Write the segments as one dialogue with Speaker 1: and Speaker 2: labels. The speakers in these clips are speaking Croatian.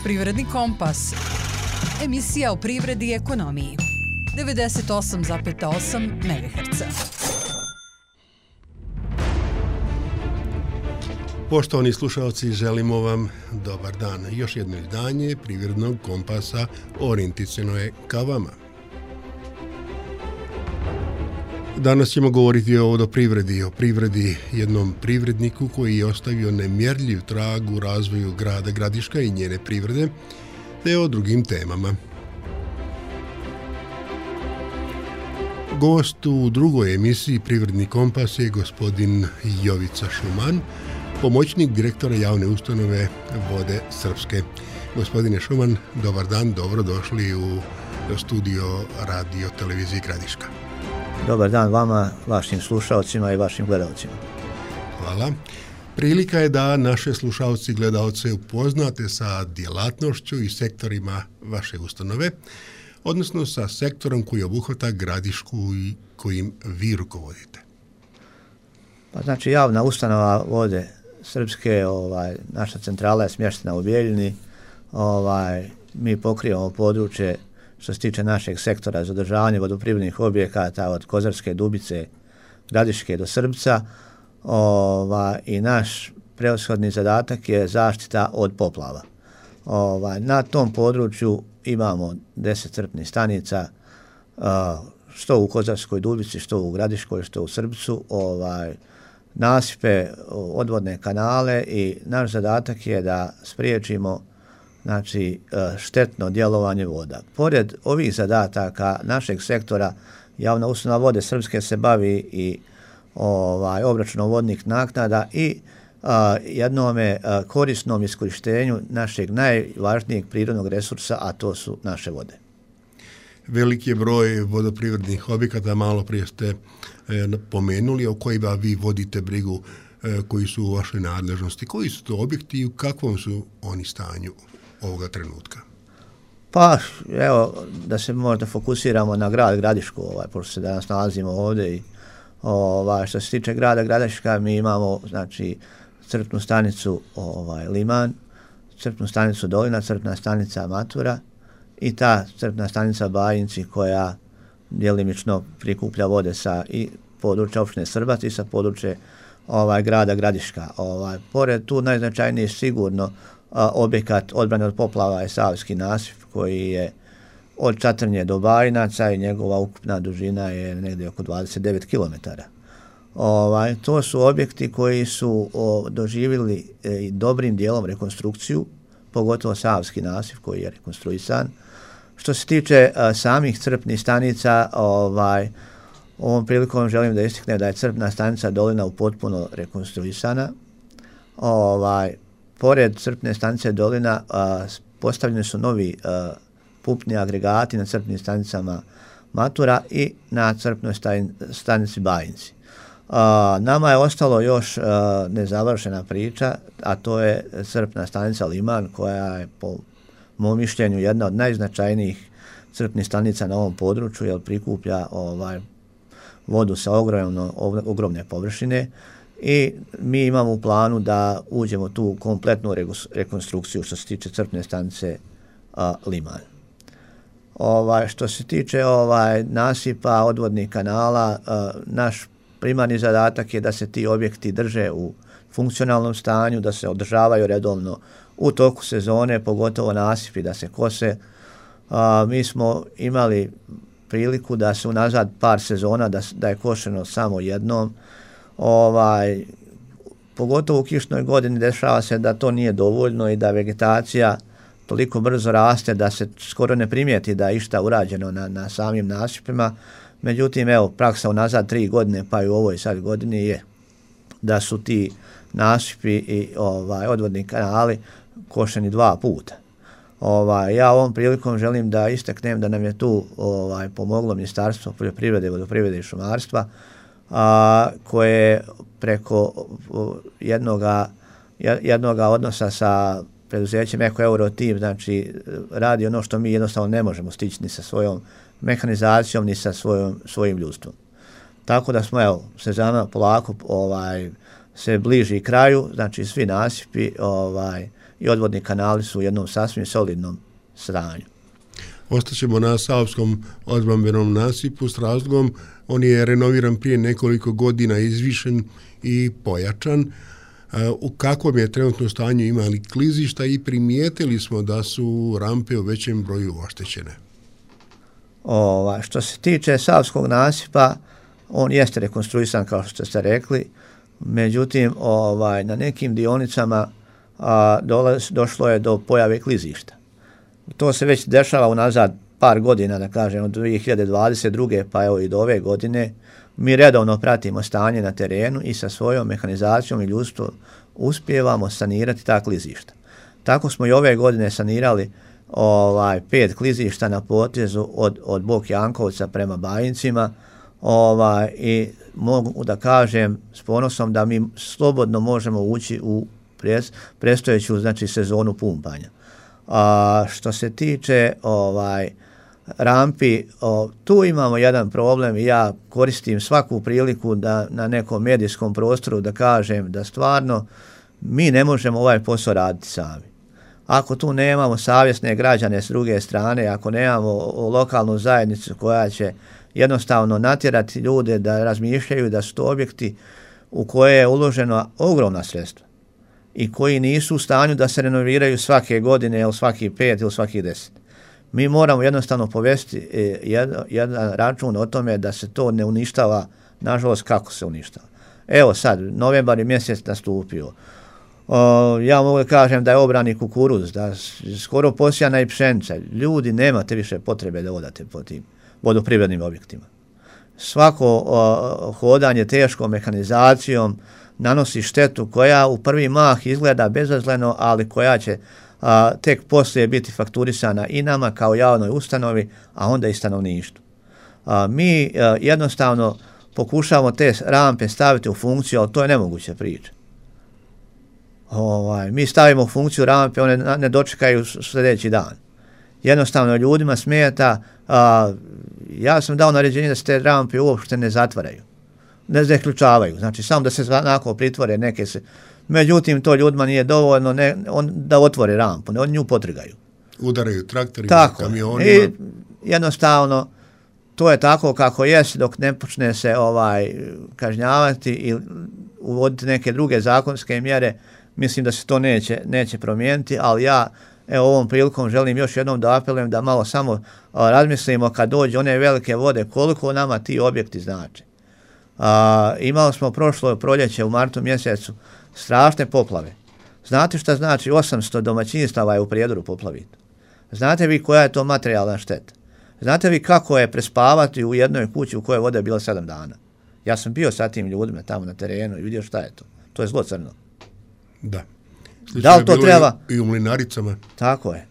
Speaker 1: Privredni kompas. Emisija o privredi i ekonomiji. 98,8 MHz.
Speaker 2: Poštovani slušalci, želimo vam dobar dan. Još jedno izdanje Privrednog kompasa orijentaciono je ka vama. Danas ćemo govoriti o privredi, jednom privredniku koji je ostavio nemjerljiv trag u razvoju grada Gradiška i njene privrede, te o drugim temama. Gost u drugoj emisiji Privredni kompas je gospodin Jovica Šuman, pomoćnik direktora javne ustanove Vode Srpske. Gospodine Šuman, dobar dan, dobrodošli u studio Radio Televizije Gradiška.
Speaker 3: Dobar dan vama, vašim slušalcima i vašim gledalcima.
Speaker 2: Hvala. Prilika je da naše slušalci i gledalce upoznate sa djelatnošću i sektorima vaše ustanove, odnosno sa sektorom koji obuhvata Gradišku i kojim vi rukovodite.
Speaker 3: Pa znači javna ustanova Vode Srpske, naša centrala je smještena u Bijeljini. Mi pokrivamo područje što se tiče našeg sektora za održavanje vodoprivrednih objekata od Kozarske Dubice, Gradiške do Srbca. I naš prevashodni zadatak je zaštita od poplava. Na tom području imamo 10 crpnih stanica, što u Kozarskoj Dubici, što u Gradiškoj, što u Srbcu, nasipe, odvodne kanale i naš zadatak je da spriječimo štetno djelovanje voda. Pored ovih zadataka našeg sektora, javna ustanova Vode Srpske se bavi i obračunom vodnih naknada i jednome korisnom iskorištenju našeg najvažnijeg prirodnog resursa, a to su naše vode.
Speaker 2: Veliki je broj vodoprivrednih objekata, malo prije ste pomenuli, o kojima vi vodite brigu, koji su u vašoj nadležnosti. Koji su to objekti i u kakvom su oni stanju ovoga trenutka?
Speaker 3: Pa, evo, da se možda fokusiramo na grad Gradišku, pošto se danas nalazimo ovdje i što se tiče grada Gradiška, mi imamo, crpnu stanicu Liman, crpnu stanicu Dolina, crpna stanica Matura i ta crpna stanica Bajinci koja djelimično prikuplja vode sa i područja opštine Srbac i sa područja grada Gradiška. Pored tu najznačajniji sigurno objekat odbrane od poplava je Savski nasip koji je od Čatrnje do Bajinaca i njegova ukupna dužina je negdje oko 29 km. To su objekti koji su doživjeli dobrim dijelom rekonstrukciju, pogotovo Savski nasip koji je rekonstruisan. Što se tiče samih crpnih stanica, ovom prilikom želim da istaknem da je crpna stanica Dolina potpuno rekonstruisana. Pored crpne stanice Dolina postavljeni su novi pumpni agregati na crpnim stanicama Matura i na crpnoj stanici Bajinci. Nama je ostalo još nezavršena priča, a to je crpna stanica Liman koja je po mom mišljenju jedna od najznačajnijih crpnih stanica na ovom području jer prikuplja vodu sa ogromne površine i mi imamo u planu da uđemo tu kompletnu rekonstrukciju što se tiče crpne stanice Liman. Što se tiče nasipa, odvodnih kanala, naš primarni zadatak je da se ti objekti drže u funkcionalnom stanju, da se održavaju redovno u toku sezone, pogotovo nasipi da se kose. Mi smo imali priliku da se unazad par sezona da je košeno samo jednom. Pogotovo u kišnoj godini dešava se da to nije dovoljno i da vegetacija toliko brzo raste da se skoro ne primijeti da je išta urađeno na samim nasipima. Međutim, praksa unazad 3 godine pa i u ovoj sad godini je da su ti nasipi i odvodni kanali košeni 2 puta. Ja ovom prilikom želim da istaknem da nam je tu pomoglo Ministarstvo poljoprivrede, vodoprivrede i šumarstva koje preko jednoga odnosa sa preduzećem Eko Eurotim, radi ono što mi jednostavno ne možemo stići ni sa svojom mehanizacijom ni sa svojim ljudstvom. Tako da smo sezona polako se bliži kraju, svi nasipi i odvodni kanali su u jednom sasvim solidnom stanju.
Speaker 2: Ostaćemo na Savskom odbrambenom nasipu s razlogom. On je renoviran prije nekoliko godina, izvišen i pojačan. U kakvom je trenutno stanju, ima li klizišta i primijetili smo da su rampe u većem broju oštećene?
Speaker 3: Što se tiče Savskog nasipa, on jeste rekonstruisan kao što ste rekli, međutim na nekim dionicama došlo je do pojave klizišta. To se već dešava unazad par godina, da kažem, od 2022. pa evo i do ove godine. Mi redovno pratimo stanje na terenu i sa svojom mehanizacijom i ljudstvom uspijevamo sanirati ta klizišta. Tako smo i ove godine sanirali 5 klizišta na potezu od Bok Jankovca prema Bajincima i mogu da kažem s ponosom da mi slobodno možemo ući u predstojeću sezonu pumpanja. Što se tiče rampi, tu imamo jedan problem i ja koristim svaku priliku da na nekom medijskom prostoru da kažem da stvarno mi ne možemo ovaj posao raditi sami. Ako tu nemamo savjesne građane s druge strane, ako nemamo lokalnu zajednicu koja će jednostavno natjerati ljude da razmišljaju da su to objekti u koje je uloženo ogromna sredstva i koji nisu u stanju da se renoviraju svake godine ili svaki 5 ili svaki 10. Mi moramo jednostavno povesti jedan račun o tome da se to ne uništava, nažalost kako se uništava. Evo sad, novembar je mjesec nastupio. Ja mogu da kažem da je obrani kukuruz, da skoro posijana i pšenica. Ljudi, nemate više potrebe da odate po tim vodoprivrednim objektima. Svako hodanje teškom mehanizacijom nanosi štetu koja u prvi mah izgleda bezazleno, ali koja će tek poslije biti fakturisana i nama kao javnoj ustanovi, a onda i stanovništvu. Mi jednostavno pokušavamo te rampe staviti u funkciju, ali to je nemoguća priča. Mi stavimo u funkciju rampe, one ne dočekaju sljedeći dan. Jednostavno ljudima smeta, ja sam dao naređenje da se te rampe uopšte ne zatvaraju, ne zaključavaju, znači samo da se onako pritvore, neke se. Međutim, to ljudima nije dovoljno da otvore rampu, oni nju potrgaju.
Speaker 2: Udaraju traktorima, kamionima.
Speaker 3: I jednostavno, to je tako kako jest, dok ne počne se kažnjavati i uvoditi neke druge zakonske mjere, mislim da se to neće promijeniti, ali ja ovom prilikom želim još jednom da apelujem da malo samo razmislimo kad dođe one velike vode, koliko nama ti objekti znače. Imali smo prošlo proljeće u martu mjesecu strašne poplave. Znate šta znači 800 domaćinstava je u Prijedoru poplavito? Znate vi koja je to materijalna šteta? Znate vi kako je prespavati u jednoj kući u kojoj vode je bilo 7 dana? Ja sam bio sa tim ljudima tamo na terenu i vidio šta je to. To je zlo crno.
Speaker 2: Da.
Speaker 3: Da li to treba?
Speaker 2: I u Mlinaricama.
Speaker 3: Tako je.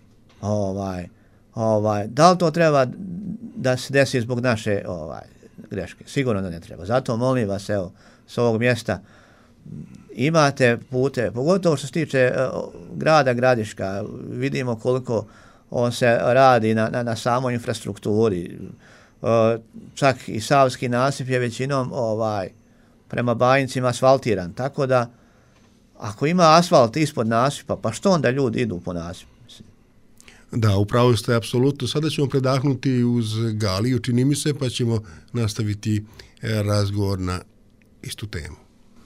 Speaker 3: Da li to treba da se desi zbog naše greške? Sigurno da ne treba. Zato molim vas, evo, s ovog mjesta imate pute, pogotovo što se tiče grada Gradiška, vidimo koliko on se radi na samoj infrastrukturi. Čak i Savski nasip je većinom prema Bajincima asfaltiran, tako da ako ima asfalt ispod nasipa, pa što onda ljudi idu po nasipu?
Speaker 2: Da, upravo ste apsolutno. Sada ćemo predahnuti uz Galiju, čini mi se, pa ćemo nastaviti razgovor na istu temu.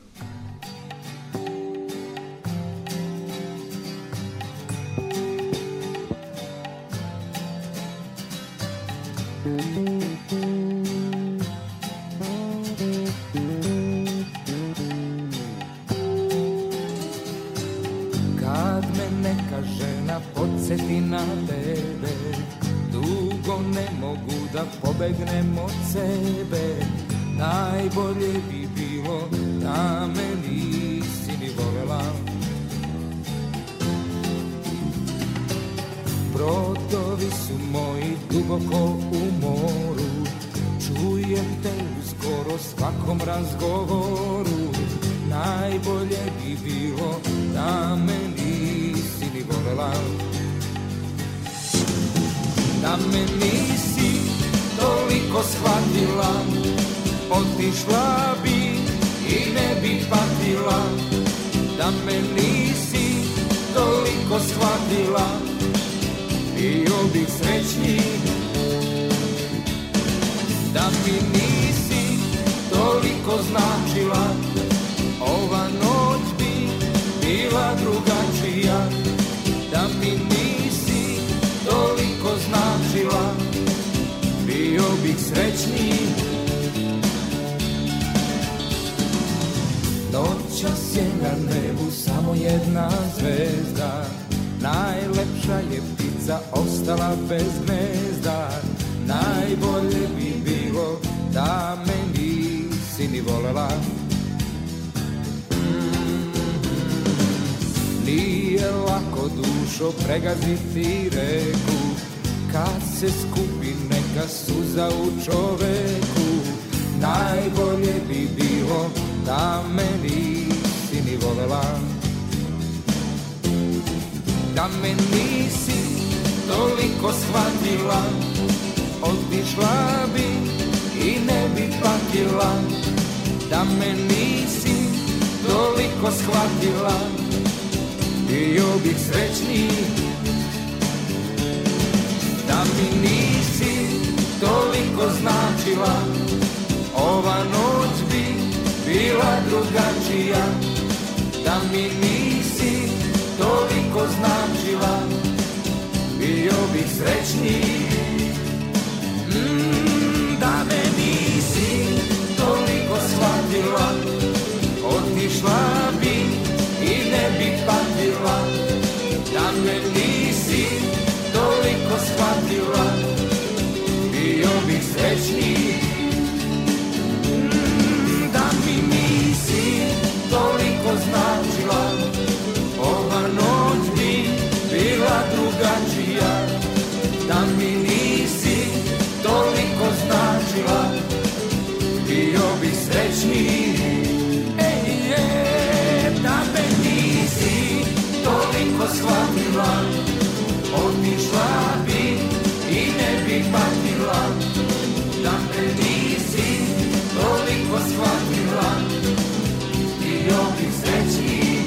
Speaker 4: Kad me neka žena podsjeti na tebe, dugo ne mogu da pobegnem od sebe. Najbolje bi bilo da me nisi ni voljela. Brodovi su moji duboko u moru, čujem te u skoro svakom razgovoru. Najbolje bi bilo da me nisi ni voljela. Da me nisi toliko shvatila, otišla bi i ne bi patila. Da me nisi toliko toliko shvatila, bio bih srećniji. Da mi nisi toliko značila, ova noć bi bila drugačija. Da mi nisi toliko značila, bio bih srećniji. Noćas je na nebu samo jedna zvezda, najlepša je ptica ostala bez gnezda. Najbolje bi bilo da me nisi ni volela. Nije lako, dušo, pregaziti reku, kad se skupi neka suza u čoveku. Najbolje bi bilo da me nisi ni volela. Da me nisi toliko shvatila, otišla bi i ne bi patila. Da me nisi toliko shvatila, bio bih srećniji. Da mi nisi toliko značila, ova noć bi bila drugačija. Da mi nisi toliko značila, bio bih srećniji. Da me nisi toliko shvatila, otišla bi i ne bi patila. Da me nisi toliko shvatila, bio bih srećniji. Da mi nisi toliko značila, ova noć bi bila drugačija. Da mi nisi toliko značila, bio bih srećniji. Da me nisi toliko shvatila, otišla bi i ne bi patila. Da me nisi toliko shvatila, bio bih srećniji.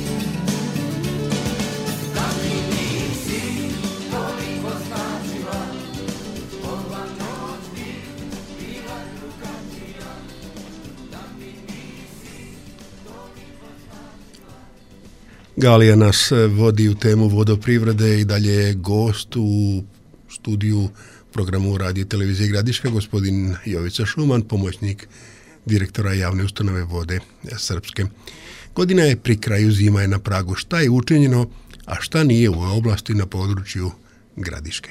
Speaker 4: Da mi nisi toliko značila, ova noć bi bila drugačija. Da mi nisi toliko značila.
Speaker 2: Galija nas vodi u temu vodoprivrede i dalje je gost u studiju programu Radio televizije Gradiška, gospodin Jovica Šuman, pomoćnik direktora javne ustanove Vode Srpske. Godina je pri kraju, zima je na pragu. Šta je učinjeno, a šta nije u ovoj oblasti na području Gradiške?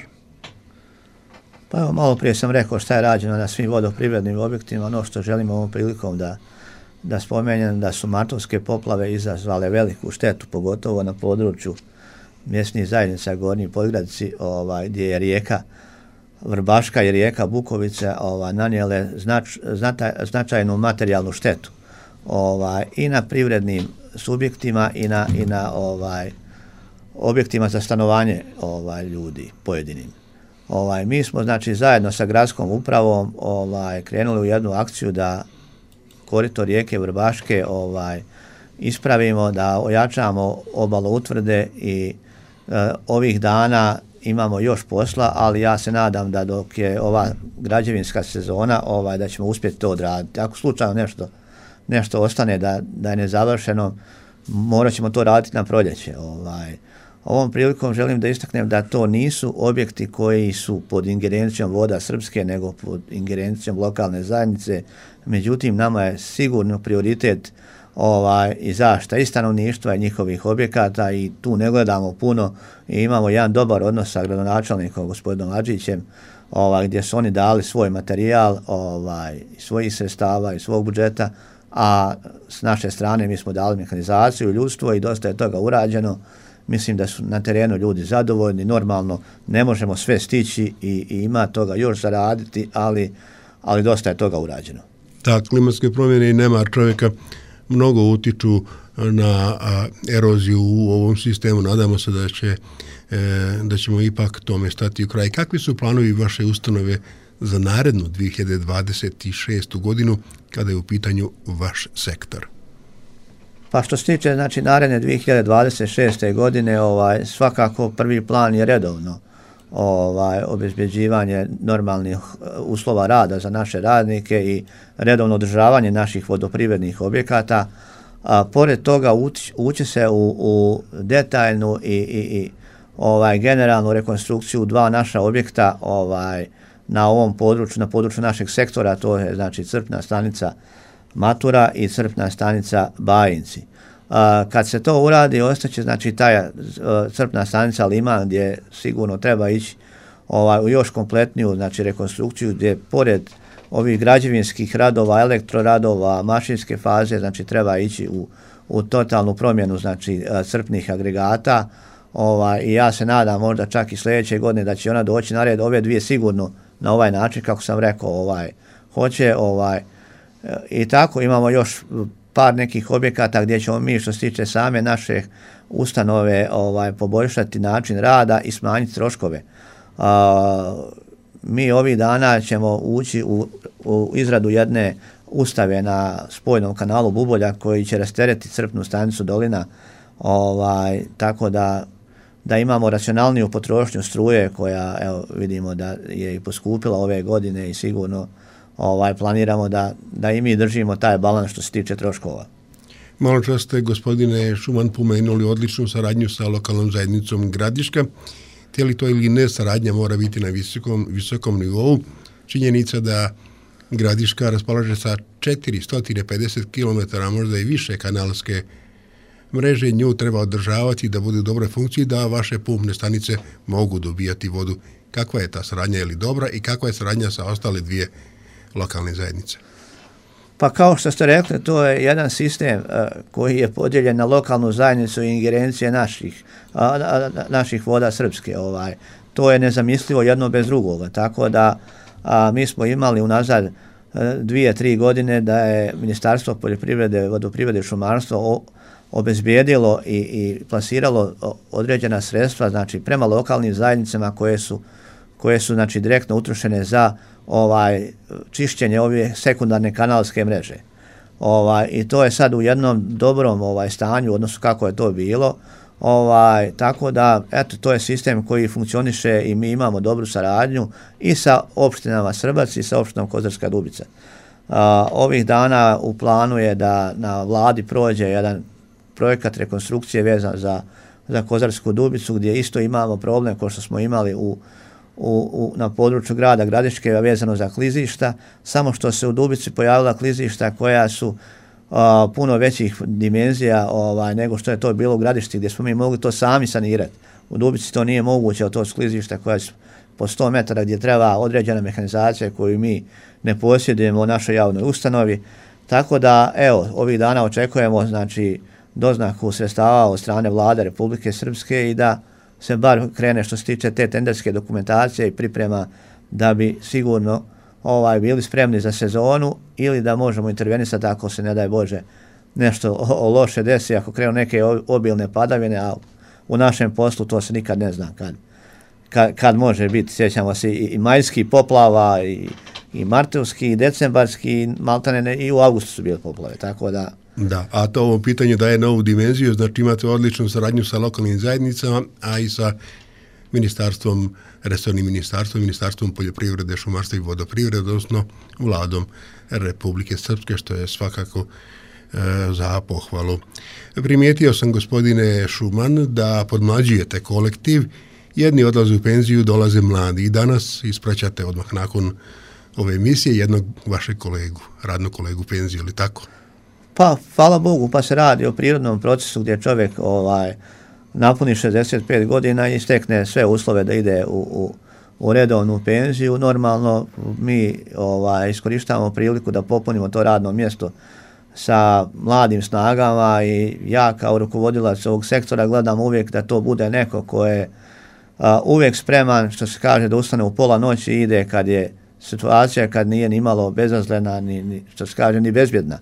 Speaker 3: Pa evo, malo prije sam rekao šta je rađeno na svim vodoprivrednim objektima. Ono što želim ovom prilikom da spomenem, da su martovske poplave izazvale veliku štetu, pogotovo na području mjesnih zajednica Gornji Podgradci, gdje je rijeka Vrbaška i rijeka Bukovica nanijele značajnu materijalnu štetu i na privrednim subjektima i na objektima za stanovanje ljudi pojedinim. Mi smo znači zajedno sa gradskom upravom krenuli u jednu akciju da korito rijeke Vrbaške ispravimo, da ojačamo obaloutvrde i ovih dana imamo još posla, ali ja se nadam da dok je ova građevinska sezona da ćemo uspjeti to odraditi. Ako slučajno nešto ostane da je nezavršeno, morat ćemo to raditi na proljeće. Ovom prilikom želim da istaknem da to nisu objekti koji su pod ingerencijom Voda Srpske, nego pod ingerencijom lokalne zajednice. Međutim, nama je sigurno prioritet i zaštita i stanovništva i njihovih objekata i tu ne gledamo puno i imamo jedan dobar odnos sa gradonačelnikom gospodinom Adžićem, gdje su oni dali svoj materijal, svojih sredstava i svog budžeta, a s naše strane mi smo dali mehanizaciju, ljudstvo i dosta je toga urađeno. Mislim da su na terenu ljudi zadovoljni, normalno ne možemo sve stići i ima toga još zaraditi, ali dosta je toga urađeno.
Speaker 2: Da, klimatske promjene i nemar čovjeka mnogo utiču na eroziju u ovom sistemu. Nadamo se da ćemo ipak tome stati u kraj. Kakvi su planovi vaše ustanove za narednu 2026. godinu kada je u pitanju vaš sektor?
Speaker 3: Pa što se tiče znači naredne 2026. godine, svakako prvi plan je redovno obezbeđivanje normalnih uslova rada za naše radnike i redovno održavanje naših vodoprivrednih objekata. Pored toga ući se u detaljnu i generalnu rekonstrukciju dva naša objekta na ovom području, na području našeg sektora, to je znači crpna stanica Matura i crpna stanica Bajinci. Kad se to uradi, ostaće znači ta crpna stanica Liman, gdje sigurno treba ići u još kompletniju znači rekonstrukciju, gdje pored ovih građevinskih radova, elektroradova, mašinske faze, znači treba ići u totalnu promjenu znači crpnih agregata. I ja se nadam možda čak i sljedeće godine da će ona doći na red, ove dvije sigurno na ovaj način kako sam rekao hoće. I tako imamo još par nekih objekata gdje ćemo mi što se tiče same naše ustanove poboljšati način rada i smanjiti troškove. Mi ovih dana ćemo ući u izradu jedne ustave na spojnom kanalu Bubolja koji će rasteretiti crpnu stanicu Dolina, tako da imamo racionalniju potrošnju struje koja evo vidimo da je i poskupila ove godine i sigurno planiramo da i mi držimo taj balans što se tiče troškova.
Speaker 2: Malo čas ste, gospodine Šuman, pomenuli odličnu saradnju sa lokalnom zajednicom Gradiška. Htjeli to ili ne, saradnja mora biti na visokom nivou. Činjenica da Gradiška raspolaže sa 450 km, možda i više kanalske mreže, nju treba održavati da bude u dobroj funkciji, da vaše pumpne stanice mogu dobijati vodu. Kakva je ta saradnja, je li dobra i kakva je saradnja sa ostale dvije lokalne zajednice?
Speaker 3: Pa kao što ste rekli, to je jedan sistem koji je podijeljen na lokalnu zajednicu i ingerencije naših voda srpske. To je nezamislivo jedno bez drugoga, tako da mi smo imali unazad 2-3 godine da je Ministarstvo poljoprivrede, vodoprivrede i šumarstva obezbijedilo i plasiralo određena sredstva znači prema lokalnim zajednicama koje su znači direktno utrošene za čišćenje ove sekundarne kanalske mreže. I to je sad u jednom dobrom stanju, odnosno kako je to bilo. Tako da, eto, to je sistem koji funkcioniše i mi imamo dobru saradnju i sa opštinama Srbac i sa opštinom Kozarska Dubica. Ovih dana u planu je da na vladi prođe jedan projekat rekonstrukcije vezan za Kozarsku Dubicu, gdje isto imamo problem kao što smo imali na području grada Gradiške vezano za klizišta, samo što se u Dubici pojavila klizišta koja su puno većih dimenzija nego što je to bilo u Gradišti, gdje smo mi mogli to sami sanirati. U Dubici to nije moguće, od to klizišta koja su po 100 metara gdje treba određena mehanizacija koju mi ne posjedujemo u našoj javnoj ustanovi. Tako da, evo, ovih dana očekujemo znači doznaku sredstava od strane Vlade Republike Srpske i da se bar krene što se tiče te tenderske dokumentacije i priprema da bi sigurno bili spremni za sezonu ili da možemo intervenisati ako se ne daj Bože nešto loše desi, ako krenu neke obilne padavine, a u našem poslu to se nikad ne zna kad može biti. Sjećamo se i majskih poplava i martovski i decembarski, maltene i u avgustu su bile poplave, tako da.
Speaker 2: Da, a to ovo pitanje daje novu dimenziju, znači imate odličnu saradnju sa lokalnim zajednicama, a i sa ministarstvom, resornim ministarstvom poljoprivrede, šumarstva i vodoprivrede, odnosno Vladom Republike Srpske, što je svakako za pohvalu. Primijetio sam, gospodine Šuman, da podmlađujete kolektiv, jedni odlaze u penziju, dolaze mladi i danas ispraćate odmah nakon ove emisije jednog vašeg kolegu, radnog kolegu u penziju, ili tako?
Speaker 3: Pa, hvala Bogu, pa se radi o prirodnom procesu gdje čovjek napuni 65 godina i stekne sve uslove da ide u redovnu penziju. Normalno mi iskorištavamo priliku da popunimo to radno mjesto sa mladim snagama i ja kao rukovodilac ovog sektora gledam uvijek da to bude neko ko je uvijek spreman, što se kaže, da ustane u pola noći i ide kad je situacija, kad nije ni malo bezazlena, ni što se kaže, ni bezbjedna.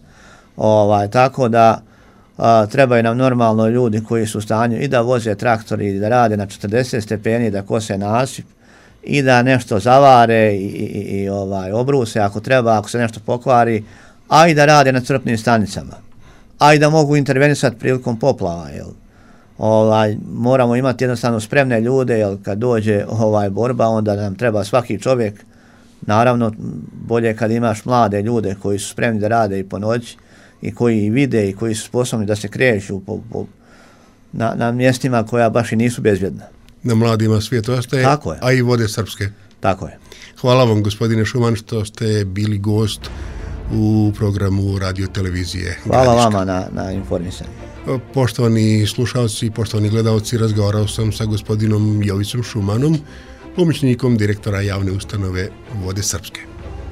Speaker 3: Tako da trebaju nam normalno ljudi koji su u stanju i da voze traktori i da rade na 40 stepeni, da kose nasip i da nešto zavare i obruse ako treba, ako se nešto pokvari, a i da rade na crpnim stanicama. a i da mogu intervenisati prilikom poplava, jel? Moramo imati jednostavno spremne ljude, jel kad dođe borba, onda nam treba svaki čovjek. Naravno, bolje kad imaš mlade ljude koji su spremni da rade i po noći i koji vide i koji su sposobni da se kreću na mjestima koja baš i nisu bezbjedna.
Speaker 2: Na mladima svijet ostaje, a i vode srpske.
Speaker 3: Tako je.
Speaker 2: Hvala vam, gospodine Šuman, što ste bili gost u programu radio televizije
Speaker 3: Hvala vama na informisanju.
Speaker 2: Poštovani slušalci, poštovani gledalci, razgovarao sam sa gospodinom Jovicom Šumanom, pomoćnikom direktora javne ustanove Vode srpske.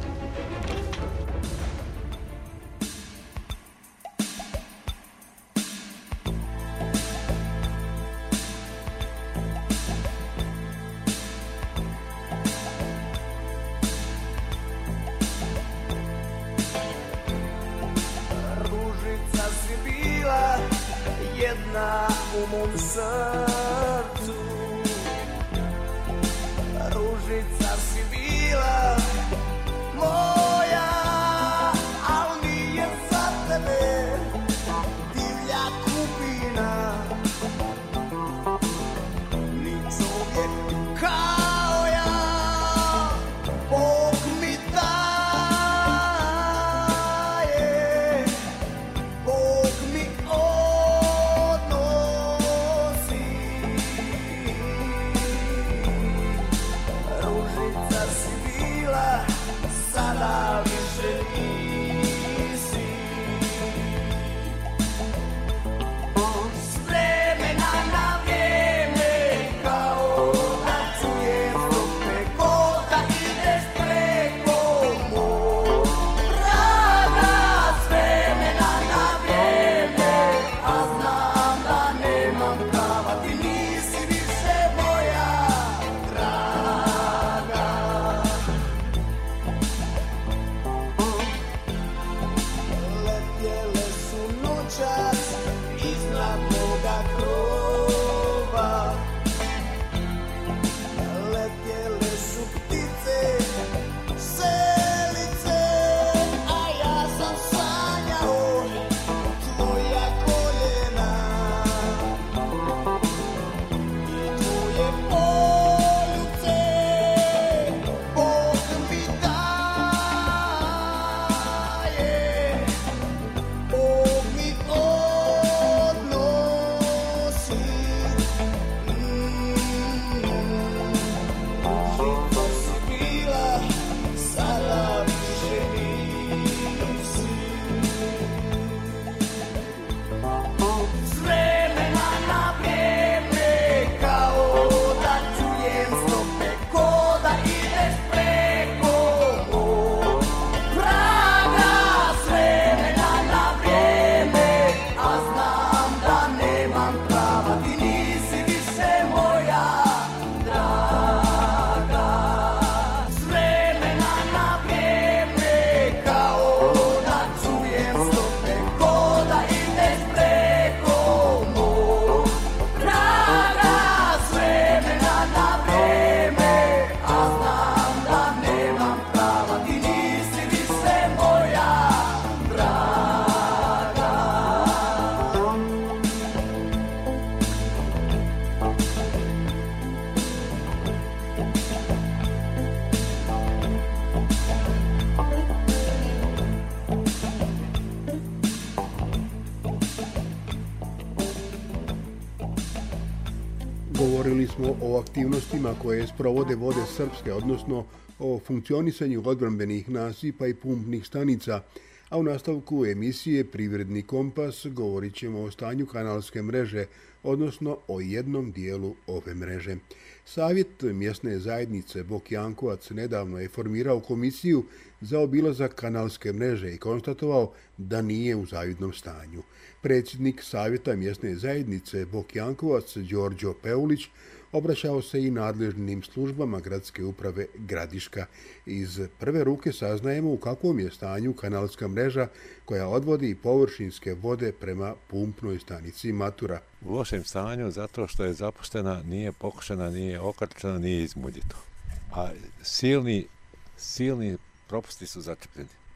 Speaker 2: Govorili smo o aktivnostima koje sprovode Vode srpske, odnosno o funkcionisanju odbrambenih nasipa i pumpnih stanica, a u nastavku emisije Privredni kompas govorit ćemo o stanju kanalske mreže, odnosno o jednom dijelu ove mreže. Savjet mjesne zajednice Bok Jankovac nedavno je formirao komisiju za obilazak kanalske mreže i konstatovao da nije u zavidnom stanju. Predsjednik Savjeta mjesne zajednice Bok Jankovac Đorđo Peulić obraćao se i nadležnim službama gradske uprave Gradiška. Iz prve ruke saznajemo u kakvom je stanju kanalska mreža koja odvodi površinske vode prema pumpnoj stanici Matura.
Speaker 5: U lošem stanju zato što je zapuštena, nije pokošena, nije okrčena, nije izmuljito. A silni propusti su začepljeni.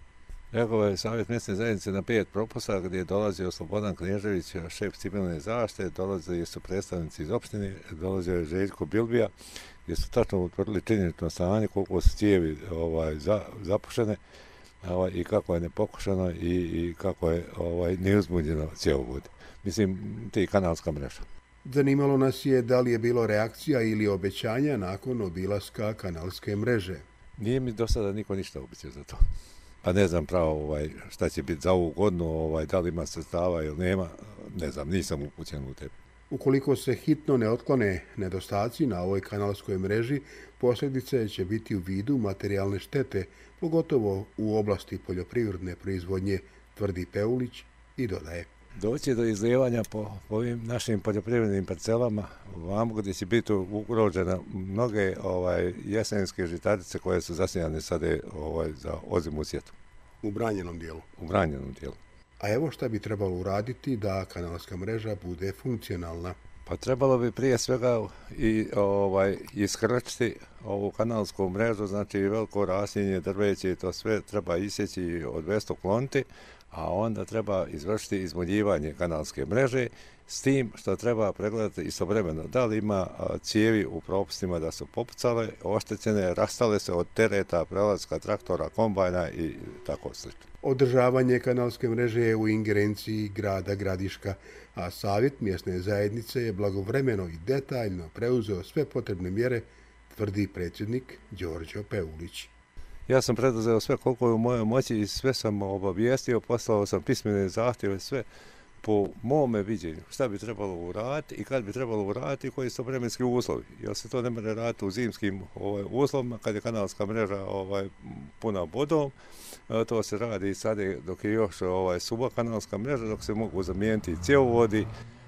Speaker 5: Rekao je savjet mjesne zajednice na 5 propusta gdje je dolazio Slobodan Knežević, šef civilne zaštite, dolazili su predstavnici iz opštine, dolazio je Željko Bilbija, gdje su tačno utvrdili činjenično stanje, koliko su cijevi zapušene i kako je nepokušano i kako je neuzbunjeno cjevovod. Mislim, ti kanalska mreža.
Speaker 2: Zanimalo nas je da li je bilo reakcija ili obećanja nakon obilaska kanalske mreže.
Speaker 5: Nije mi do sada niko ništa obećao za to. Pa ne znam pravo šta će biti za ovu godinu, da li ima sredstava ili nema, ne znam, nisam upućen u tebi.
Speaker 2: Ukoliko se hitno ne otklone nedostaci na ovoj kanalskoj mreži, posljedice će biti u vidu materijalne štete, pogotovo u oblasti poljoprivredne proizvodnje, tvrdi Peulić i dodaje.
Speaker 5: Doći do izlijevanja po ovim našim poljoprivrednim parcelama, vamo gdje će biti ugrožene mnoge jesenske žitarice koje su zasijane sada za ozimu sjetvu.
Speaker 2: U branjenom dijelu.
Speaker 5: U branjenom dijelu.
Speaker 2: A evo šta bi trebalo uraditi da kanalska mreža bude funkcionalna.
Speaker 5: Pa trebalo bi prije svega iskrčiti ovu kanalsku mrežu, znači veliko raslinje, drveće i to sve treba isjeći i odvesti ukloniti, a onda treba izvršiti izmoljivanje kanalske mreže s tim što treba pregledati istovremeno da li ima cijevi u propustima da su popucale, oštećene, rastale se od tereta, prelaska traktora, kombajna i tako slično.
Speaker 2: Održavanje kanalske mreže je u ingerenciji grada Gradiška, a savjet mjesne zajednice je blagovremeno i detaljno preuzeo sve potrebne mjere, tvrdi predsjednik Đorđo Peulić.
Speaker 5: Ja sam preduzeo sve koliko je u mojoj moći i sve sam obavijestio, poslao sam pismene zahtjeve, sve po mome viđenju, šta bi trebalo uraditi i kad bi trebalo uraditi i koji su vremenski uslovi. Jer se to ne može raditi u zimskim uslovima, kad je kanalska mreža puna vodom, to se radi sada dok je još suva kanalska mreža, dok se mogu zamijeniti cjevovodi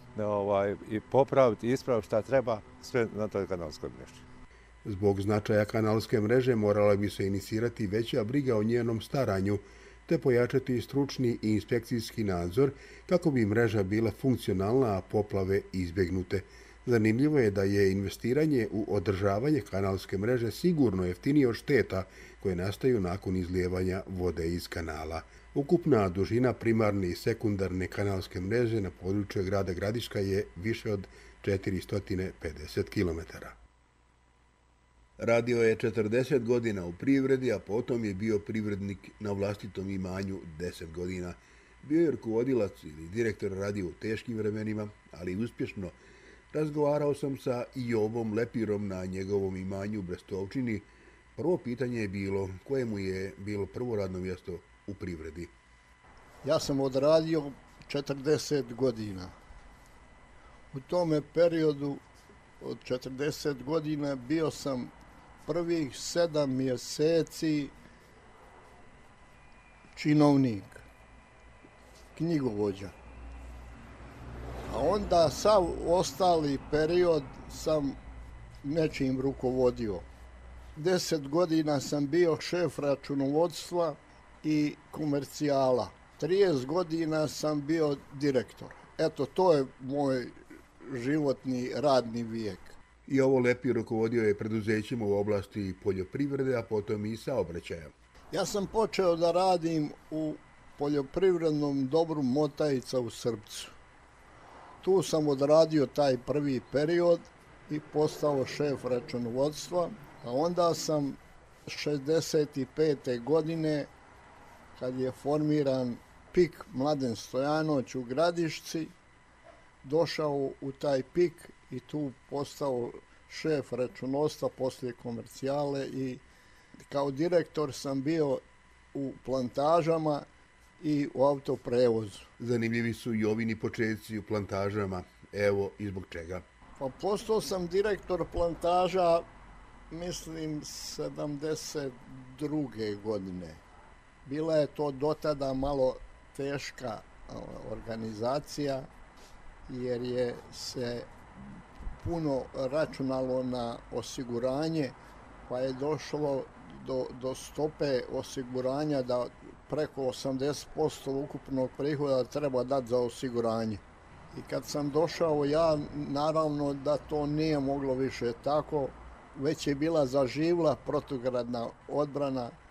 Speaker 5: i popraviti, ispraviti šta treba, sve na toj kanalskoj mreži.
Speaker 2: Zbog značaja kanalske mreže morala bi se inicirati veća briga o njenom staranju, te pojačati stručni i inspekcijski nadzor kako bi mreža bila funkcionalna, a poplave izbjegnute. Zanimljivo je da je investiranje u održavanje kanalske mreže sigurno jeftinije od šteta koje nastaju nakon izlijevanja vode iz kanala. Ukupna dužina primarne i sekundarne kanalske mreže na području grada Gradiška je više od 450 km. Radio je 40 godina u privredi, a potom je bio privrednik na vlastitom imanju 10 godina. Bio je rukovodilac ili direktor radio u teškim vremenima, ali uspješno. Razgovarao sam sa Jovom Lepirom na njegovom imanju u Brestovčini. Prvo pitanje je bilo koje mu je bilo prvo radno mjesto u privredi.
Speaker 6: Ja sam odradio 40 godina. U tome periodu od 40 godina bio sam prvih 7 mjeseci činovnik, knjigovođa. A onda sav ostali period sam nečim rukovodio. 10 godina sam bio šef računovodstva i komercijala. 30 godina sam bio direktor. Eto, to je moj životni radni vijek.
Speaker 2: Jovo Lepi rukovodio je preduzećima u oblasti poljoprivrede, a potom i saobraćaja.
Speaker 6: Ja sam počeo da radim u poljoprivrednom dobru Motajica u Srpcu. Tu sam odradio taj prvi period i postao šef računovodstva, a onda sam 65. godine, kad je formiran PIK Mladen Stojanović u Gradišci, došao u taj PIK i tu postao šef računovodstva poslije komercijale i kao direktor sam bio u plantažama i u autoprevozu.
Speaker 2: Zanimljivi su i ovini početci u plantažama. Evo i zbog čega.
Speaker 6: Pa postao sam direktor plantaža, mislim, 72. godine. Bila je to dotada malo teška organizacija, jer je se puno računalo na osiguranje, pa je došlo do stope osiguranja da preko 80% ukupnog prihoda treba dati za osiguranje. I kad sam došao ja, naravno da to nije moglo više tako, već je bila zaživla protugradna odbrana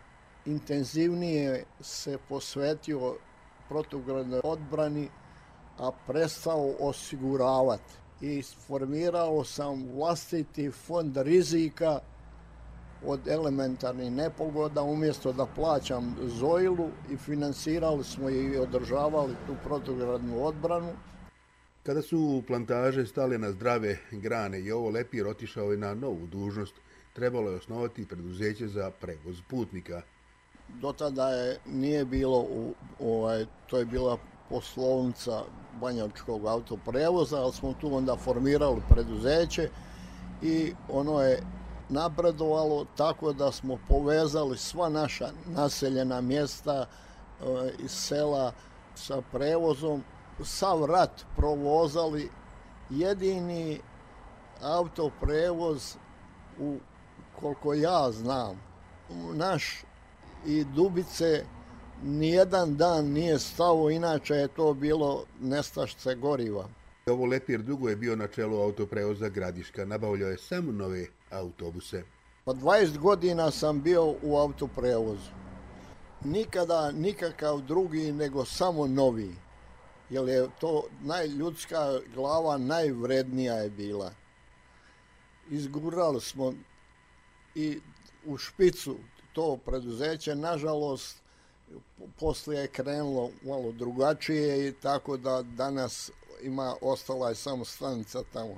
Speaker 6: intenzivnije se posvetio protugradnoj odbrani, a prestao osiguravati. I formirao sam vlastiti fond rizika od elementarnih nepogoda, umjesto da plaćam Zoilu, i finansirali smo i održavali tu protugradnu odbranu.
Speaker 2: Kada su plantaže stale na zdrave grane, Jovo Lepir otišao je na novu dužnost. Trebalo je osnovati preduzeće za prevoz putnika.
Speaker 6: Do tada nije bilo, to je bila poslovnica Banjalučkog autoprevoza, ali smo tu onda formirali preduzeće i ono je napredovalo tako da smo povezali sva naša naseljena mjesta iz sela sa prevozom. Sav rat provozali, jedini autoprevoz, koliko ja znam, naš i Dubice nijedan dan nije stao, inače je to bilo nestašice goriva.
Speaker 2: Jovo Lepir dugo je bio na čelu autoprevoza Gradiška, nabavljao je samo nove autobuse.
Speaker 6: Pa 20 godina sam bio u autoprevozu. Nikada nikakav drugi nego samo novi. Jer je to ljudska glava najvrednija je bila. Izgurali smo i u špicu to preduzeće, nažalost, poslije je krenulo malo drugačije i tako da danas ostala je samo stanica tamo.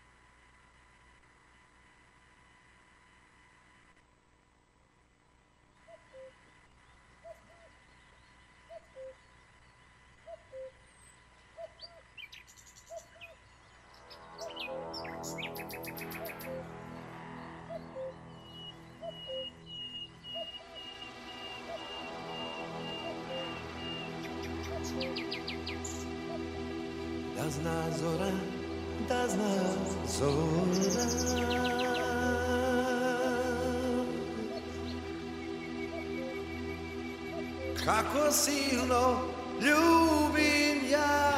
Speaker 7: Da zna zora, da zna zora, kako silno ljubim ja.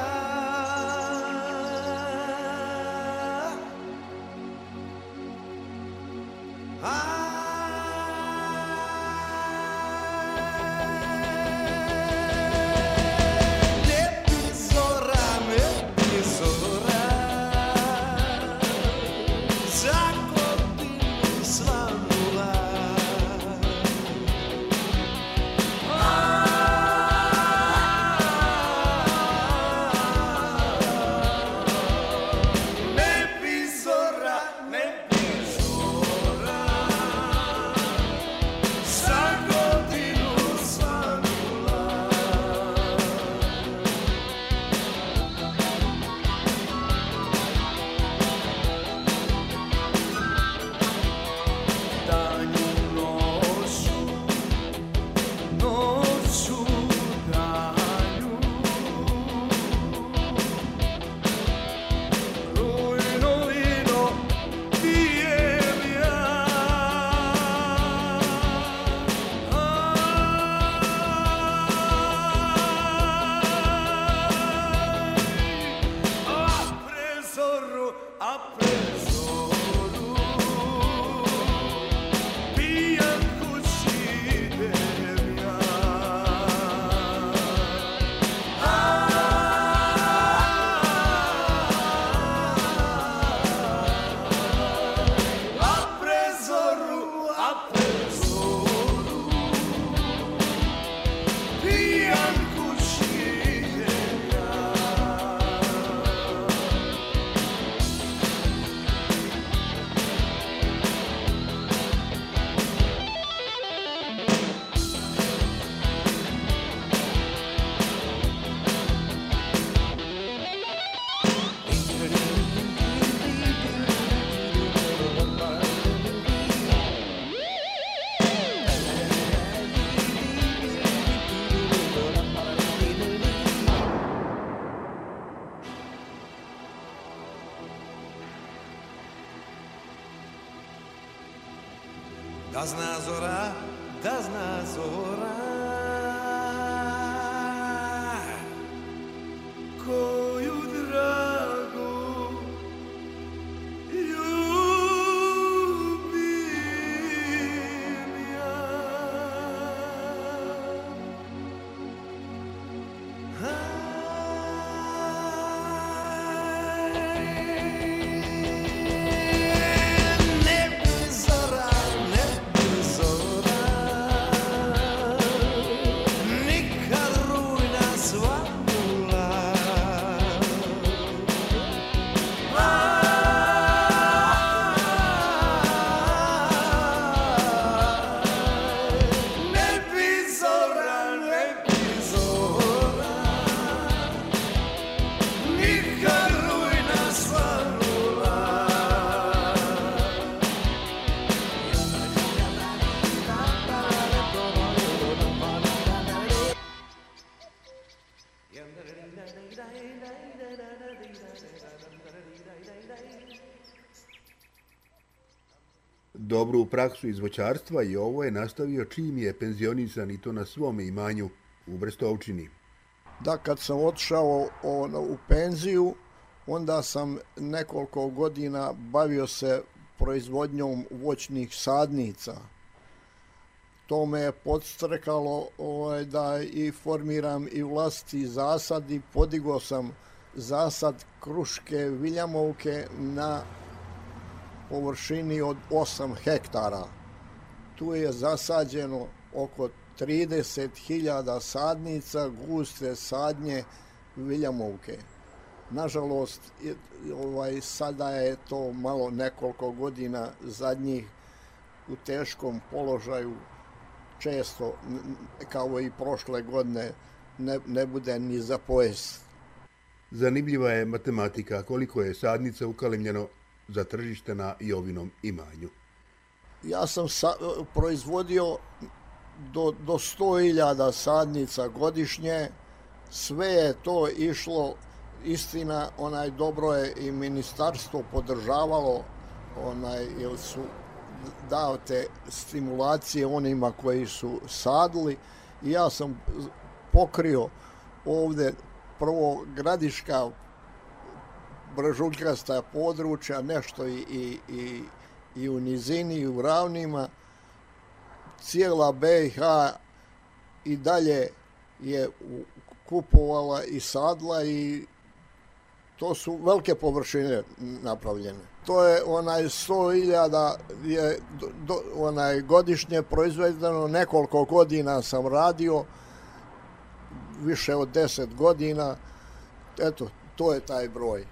Speaker 7: Da zna zora, da zna zora, koju dragu ljubim ja.
Speaker 2: Dobru praksu iz voćarstva i ovo je nastavio čim je penzionisan i to na svome imanju u Brestovčini.
Speaker 6: Da, kad sam otišao u penziju, onda sam nekoliko godina bavio se proizvodnjom voćnih sadnica. To me je podstrekalo da i formiram i vlastiti zasad i podigao sam zasad kruške viljamovke na površini od 8 hektara. Tu je zasađeno oko 30.000 sadnica guste sadnje viljamovke. Nažalost, sada je to malo nekoliko godina zadnjih u teškom položaju. Često, kao i prošle godine, ne bude ni za pojest.
Speaker 2: Zanimljiva je matematika koliko je sadnica ukalemljeno za tržište na Jovinom imanju.
Speaker 6: Ja sam proizvodio do 100.000 sadnica godišnje. Sve je to išlo, istina, dobro je i ministarstvo podržavalo, jer su date stimulacije onima koji su sadili i ja sam pokrio ovdje prvo Gradiška, Brežuljkasta područja, nešto i u nizini i u ravnima. Cijela BiH i dalje je kupovala i sadla i to su velike površine napravljene. To je 100.000 je godišnje proizvedeno, nekoliko godina sam radio, više od 10 godina, eto, to je taj broj.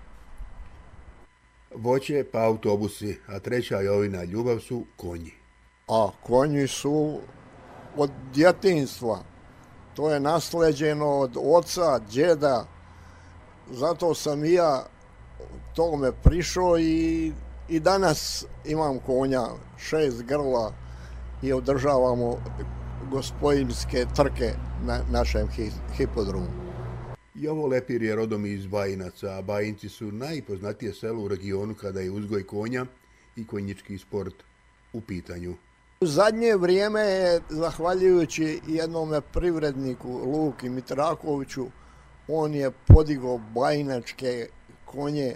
Speaker 2: Voće pa autobusi, a treća Jovina ljubav su konji.
Speaker 6: A konji su od djetinjstva. To je nasleđeno od oca, djeda. Zato sam i ja tome prišao i danas imam konja, 6 grla i održavamo gospodinske trke na našem hipodromu.
Speaker 2: Jovo Lepir je rodom iz Bajinaca, a Bajinci su najpoznatije selo u regionu kada je uzgoj konja i konjički sport u pitanju.
Speaker 6: U zadnje vrijeme je, zahvaljujući jednome privredniku Luki Mitrakoviću, on je podigao bajinačke konje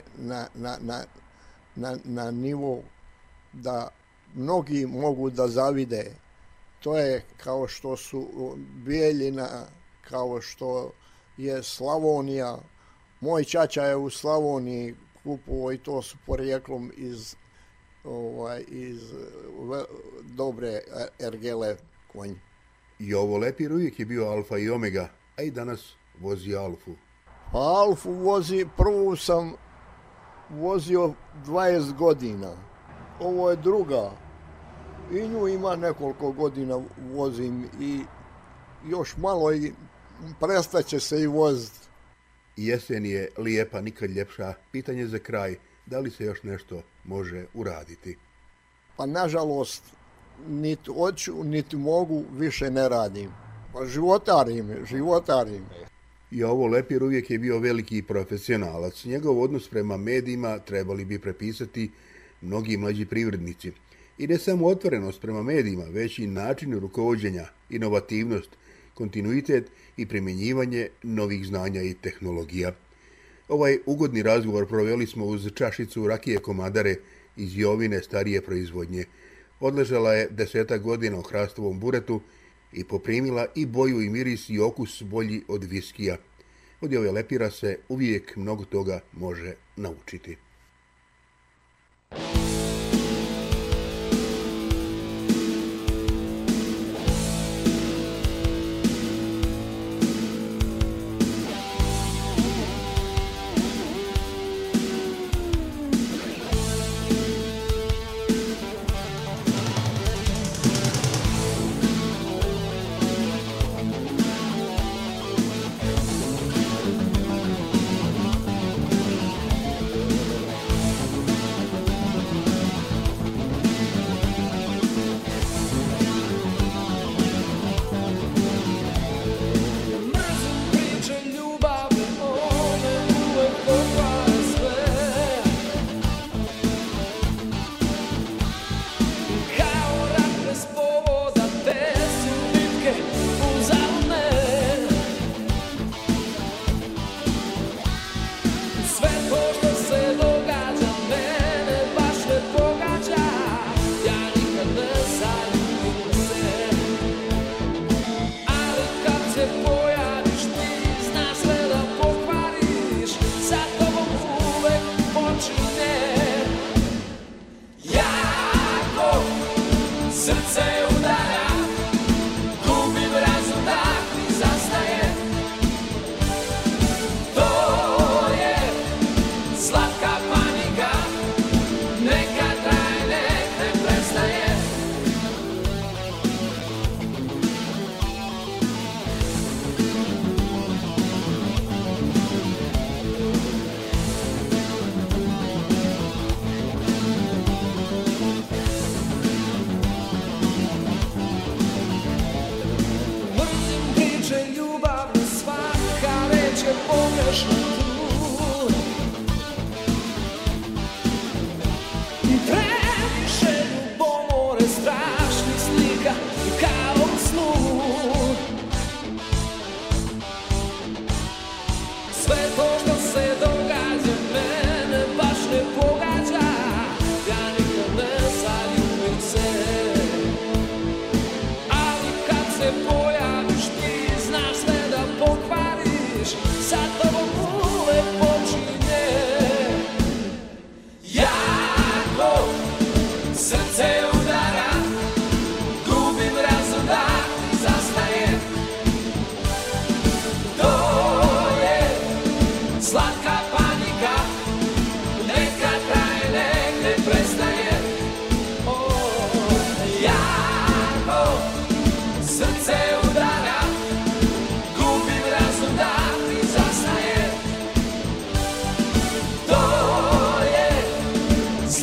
Speaker 6: na nivo da mnogi mogu da zavide. To je kao što su Bijeljina, kao što je Slavonija. Moj ćaća je u Slavoniji kupovao i to su porijeklom iz dobre ergele konji.
Speaker 2: Jovo Lepir uvijek je bio alfa i omega, a i danas vozi Alfu.
Speaker 6: Pa Alfu prvu sam vozio 20 godina. Ovo je druga. I nju ima nekoliko godina vozim i još malo i prestaće se i voziti.
Speaker 2: Jesen je lijepa, nikad ljepša. Pitanje za kraj, da li se još nešto može uraditi?
Speaker 6: Pa nažalost, niti hoću, niti mogu, više ne radim. Pa životarim.
Speaker 2: Jovo Lepir uvijek je bio veliki profesionalac. Njegov odnos prema medijima trebali bi prepisati mnogi mlađi privrednici. I ne samo otvorenost prema medijima, već i način rukovođenja, inovativnost, kontinuitet i primjenjivanje novih znanja i tehnologija. Ovaj ugodni razgovor proveli smo uz čašicu rakije Komadare iz Jovine starije proizvodnje. Odležala je 10 godina u hrastovom buretu i poprimila i boju i miris i okus bolji od viskija. Od Jove Lepira se uvijek mnogo toga može naučiti.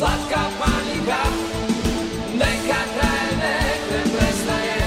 Speaker 4: slatka panika, neka traje, nek ne prestaje.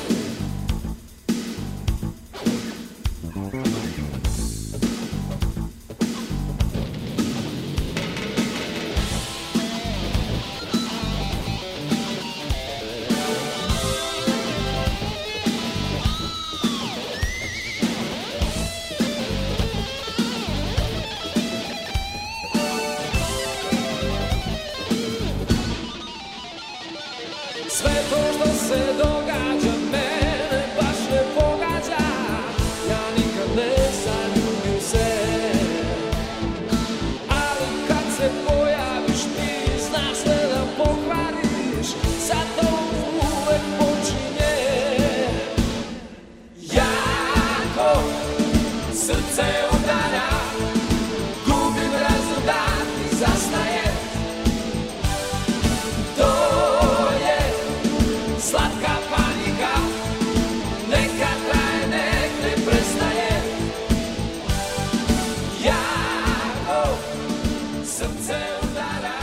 Speaker 4: Sve to što se događa mene baš ne pogađa, ja nikad ne zaljubim se. Ali kad se pojaviš ti znaš sve da pokvariš, zato uvek počinje jako, srce udara, gubim razum da ti zastaje. Slatka panika, neka traje, nek ne prestaje. Jako, srce udara,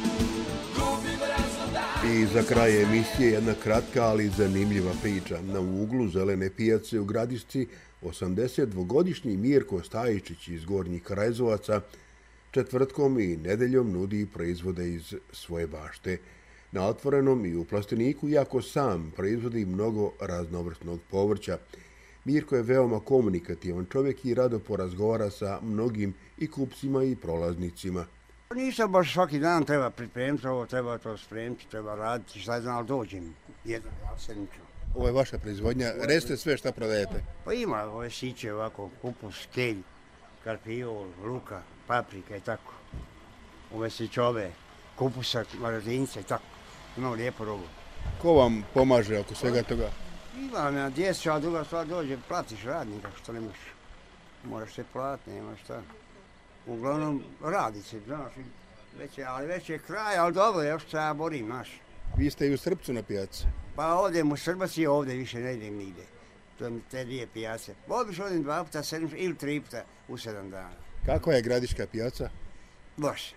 Speaker 4: gubim razum da...
Speaker 2: I za kraj emisije jedna kratka, ali zanimljiva priča. Na uglu Zelene pijace u Gradišci 82-godišnji Mirko Stajičić iz Gornjih Karajzovaca četvrtkom i nedeljom nudi proizvode iz svoje bašte. Na otvorenom i u plasteniku, iako sam proizvodi mnogo raznovrsnog povrća. Mirko je veoma komunikativan čovjek i rado porazgovara sa mnogim i kupcima i prolaznicima.
Speaker 8: Nisam baš svaki dan treba pripremiti ovo, treba to spremiti, treba raditi, šta znam, ali dođem jedan sedmično.
Speaker 2: Ovo je vaša proizvodnja, recite sve šta prodajete.
Speaker 8: Pa ima ove siće ovako, kupus, kelj, karpiol, luka, paprika i tako. Ove sićove, kupusa, marazinca i tako. Imamo lijepo robu.
Speaker 2: Ko vam pomaže oko svega toga?
Speaker 8: Imam ja djecu, a druga stvar dođe, platiš radnika, što nemaš. Moraš se platiti, nema šta. Uglavnom radi se, znaš, ali već je kraj, ali dobro, još se ja borim, znaš.
Speaker 2: Vi ste i u Srpcu na pijaci?
Speaker 8: Pa odem u Srbac i ovdje više ne idem nigde. To je te dvije pijace. Obično odem 2 puta, 7 ili 3 puta u 7 dana.
Speaker 2: Kakva je Gradiška pijaca?
Speaker 8: Loše.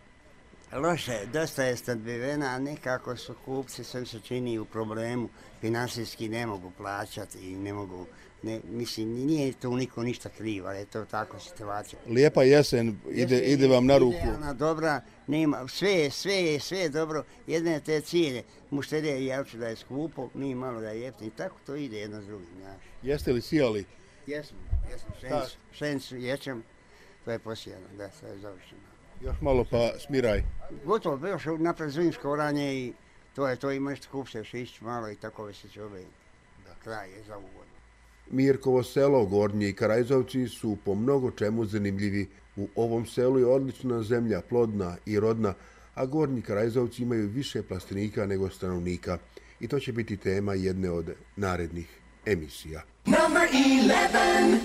Speaker 8: Loše, dosta je snadbivena, a nekako su kupci, sve se čini u problemu, finansijski ne mogu plaćati i ne mogu, mislim, nije tu niko ništa kriv, ali je to tako situacija.
Speaker 2: Lijepa jesen, ide vam na ruku.
Speaker 8: Idealna, dobra, nema, sve je dobro, jedne te cijene, mušterije javču da je skupo, mi malo da je jeftini, tako to ide jedno s drugim, znaš.
Speaker 2: Jeste li sijali?
Speaker 8: Jesam, šencu ječem, to je posijano, da, sve je završeno.
Speaker 2: Još malo pa smiraj.
Speaker 8: Gotovo, još napred zimsko oranje i to imaš kup se šišć malo i tako se čove. Kraj je za uvod.
Speaker 2: Mirkovo selo, Gornji Karajzovci su po mnogo čemu zanimljivi. U ovom selu je odlična zemlja, plodna i rodna, a Gornji Karajzovci imaju više plastenika nego stanovnika. I to će biti tema jedne od narednih emisija.
Speaker 9: Number 11.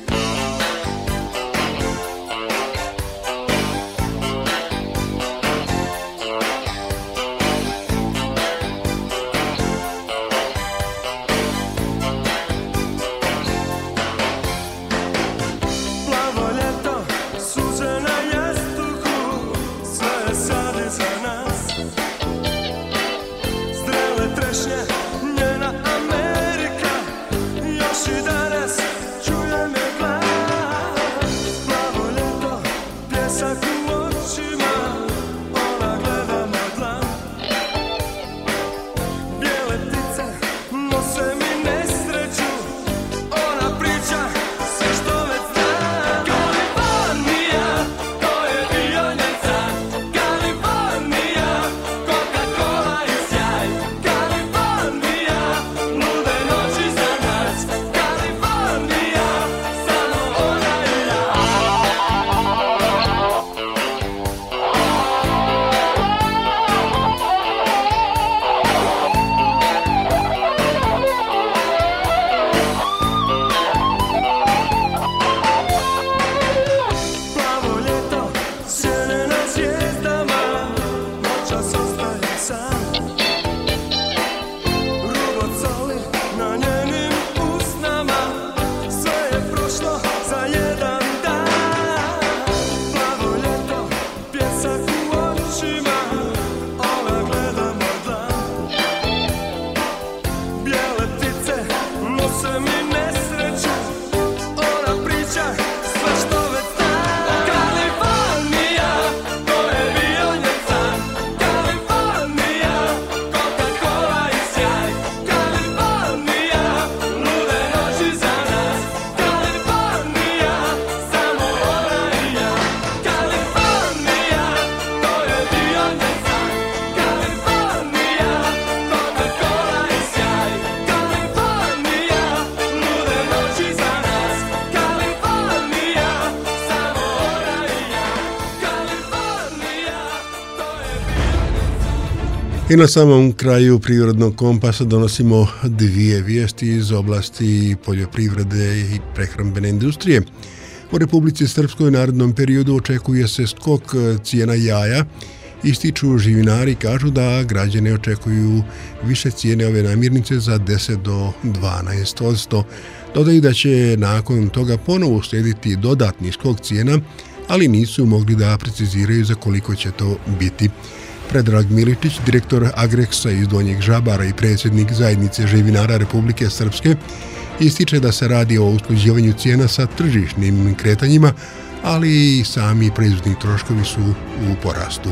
Speaker 2: I na samom kraju Prirodnog kompasa donosimo dvije vijesti iz oblasti poljoprivrede i prehrambene industrije. U Republici Srpskoj u narednom periodu očekuje se skok cijena jaja. Ističu živinari i kažu da građani očekuju više cijene ove namirnice za 10 do 12%. Dodaju da će nakon toga ponovo uslijediti dodatni skok cijena, ali nisu mogli da preciziraju za koliko će to biti. Predrag Miličić, direktor Agreksa iz Donjeg Žabara i predsjednik zajednice živinara Republike Srpske, ističe da se radi o usklađivanju cijena sa tržišnim kretanjima, ali i sami proizvodni troškovi su u porastu.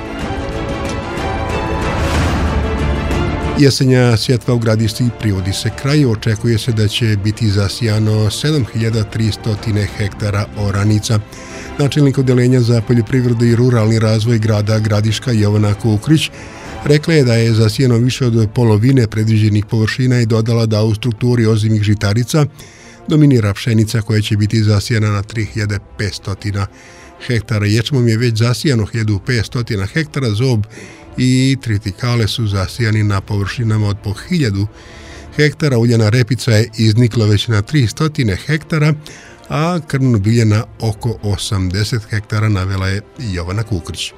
Speaker 2: Jesenja sjetva u Gradišci privodi se kraju, očekuje se da će biti zasijano 7300 hektara oranica. Načelnik odeljenja za poljoprivredu i ruralni razvoj grada Gradiška Jovana Kukrić rekla je da je zasijano više od polovine predviđenih površina i dodala da u strukturi ozimih žitarica dominira pšenica koja će biti zasijana na 3500 hektara. Ječmom je već zasijano 1500 hektara, zob i tritikale su zasijani na površinama od po 1000 hektara, uljana repica je iznikla već na 300 hektara, a krmno bilje na oko 80 hektara, navela je Jovana Kukrić.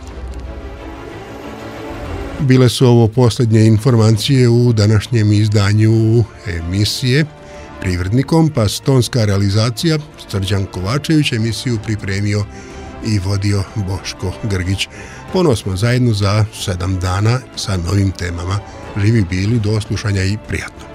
Speaker 2: Bile su ovo posljednje informacije u današnjem izdanju emisije Privredni kompas, tonska realizacija Srđan Kovačević, emisiju pripremio i vodio Boško Grgić. Ponovo smo zajedno za 7 dana sa novim temama. Živi bili, do slušanja i prijatno.